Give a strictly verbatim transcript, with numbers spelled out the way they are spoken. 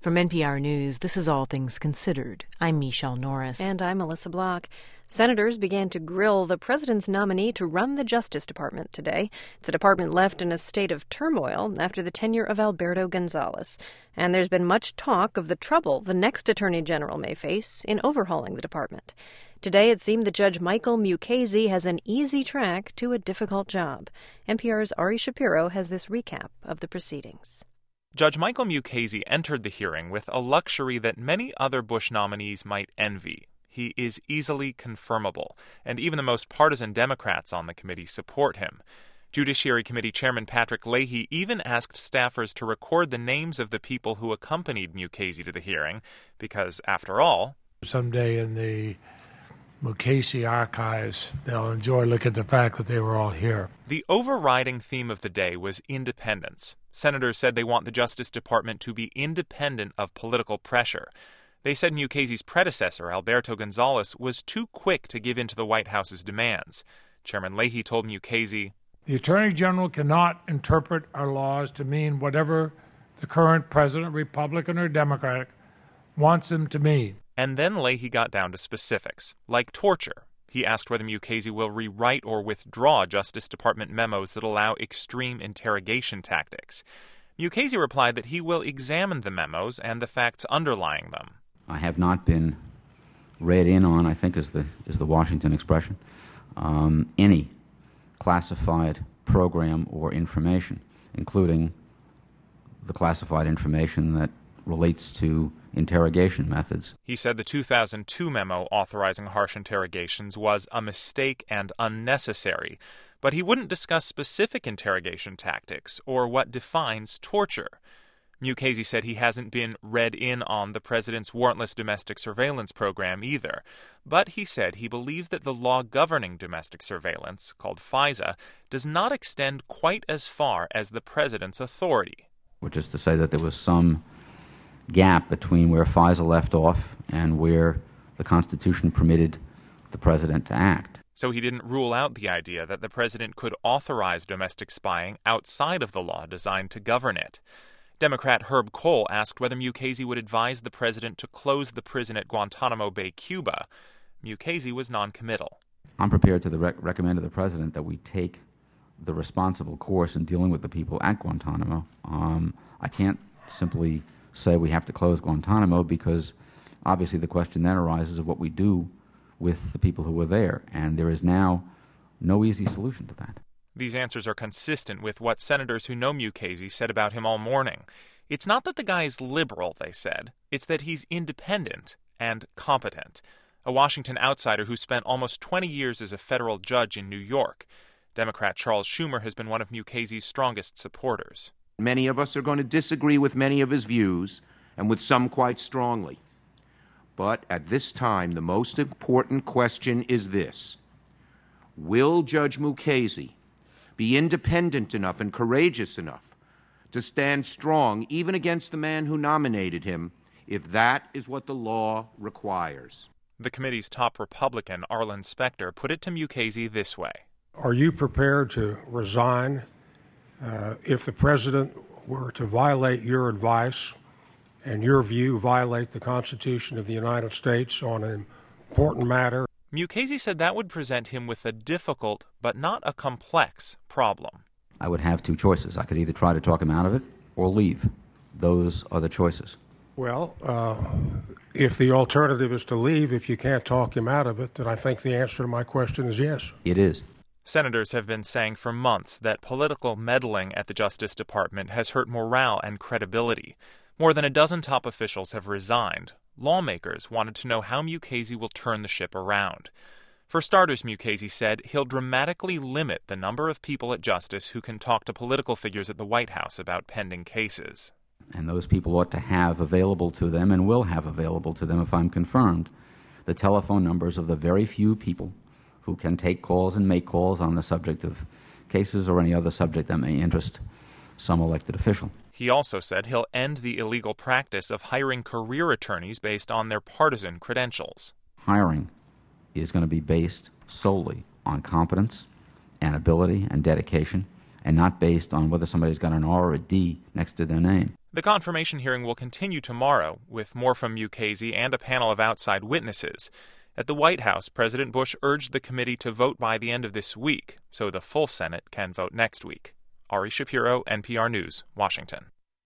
From N P R News, this is All Things Considered. I'm Michelle Norris. And I'm Melissa Block. Senators began to grill the president's nominee to run the Justice Department today. It's a department left in a state of turmoil after the tenure of Alberto Gonzales. And there's been much talk of the trouble the next attorney general may face in overhauling the department. Today, it seemed that Judge Michael Mukasey has an easy track to a difficult job. N P R's Ari Shapiro has this recap of the proceedings. Judge Michael Mukasey entered the hearing with a luxury that many other Bush nominees might envy. He is easily confirmable, and even the most partisan Democrats on the committee support him. Judiciary Committee Chairman Patrick Leahy even asked staffers to record the names of the people who accompanied Mukasey to the hearing, because, after all, someday in the Mukasey archives, they'll enjoy looking at the fact that they were all here. The overriding theme of the day was independence. Senators said they want the Justice Department to be independent of political pressure. They said Mukasey's predecessor, Alberto Gonzales, was too quick to give in to the White House's demands. Chairman Leahy told Mukasey, "The Attorney General cannot interpret our laws to mean whatever the current president, Republican or Democratic, wants them to mean." And then Leahy got down to specifics, like torture. He asked whether Mukasey will rewrite or withdraw Justice Department memos that allow extreme interrogation tactics. Mukasey replied that he will examine the memos and the facts underlying them. I have not been read in on, I think is the is the Washington expression, um, any classified program or information, including the classified information that relates to interrogation methods. He said the two thousand two memo authorizing harsh interrogations was a mistake and unnecessary, but he wouldn't discuss specific interrogation tactics or what defines torture. Mukasey said he hasn't been read in on the president's warrantless domestic surveillance program either, but he said he believes that the law governing domestic surveillance, called FISA, does not extend quite as far as the president's authority. Which is to say that there was some gap between where FISA left off and where the Constitution permitted the president to act. So he didn't rule out the idea that the president could authorize domestic spying outside of the law designed to govern it. Democrat Herb Kohl asked whether Mukasey would advise the president to close the prison at Guantanamo Bay, Cuba. Mukasey was noncommittal. I'm prepared to the rec- recommend to the president that we take the responsible course in dealing with the people at Guantanamo. Um, I can't simply say we have to close Guantanamo because obviously the question then arises of what we do with the people who were there, and there is now no easy solution to that. These answers are consistent with what senators who know Mukasey said about him all morning. It's not that the guy is liberal, they said. It's that he's independent and competent. A Washington outsider who spent almost twenty years as a federal judge in New York. Democrat Charles Schumer has been one of Mukasey's strongest supporters. Many of us are going to disagree with many of his views, and with some quite strongly. But at this time, the most important question is this: will Judge Mukasey be independent enough and courageous enough to stand strong even against the man who nominated him, if that is what the law requires? The committee's top Republican, Arlen Specter, put it to Mukasey this way. Are you prepared to resign uh, if the president were to violate your advice and your view violate the Constitution of the United States on an important matter? Mukasey said that would present him with a difficult but not a complex problem. I would have two choices. I could either try to talk him out of it or leave. Those are the choices. Well, uh, if the alternative is to leave, if you can't talk him out of it, then I think the answer to my question is yes. It is. Senators have been saying for months that political meddling at the Justice Department has hurt morale and credibility. More than a dozen top officials have resigned. Lawmakers wanted to know how Mukasey will turn the ship around. For starters, Mukasey said he'll dramatically limit the number of people at Justice who can talk to political figures at the White House about pending cases. And those people ought to have available to them, and will have available to them if I'm confirmed, the telephone numbers of the very few people who can take calls and make calls on the subject of cases or any other subject that may interest some elected official. He also said he'll end the illegal practice of hiring career attorneys based on their partisan credentials. Hiring is going to be based solely on competence and ability and dedication, and not based on whether somebody's got an R or a D next to their name. The confirmation hearing will continue tomorrow, with more from Mukasey and a panel of outside witnesses. At the White House, President Bush urged the committee to vote by the end of this week, so the full Senate can vote next week. Ari Shapiro, N P R News, Washington.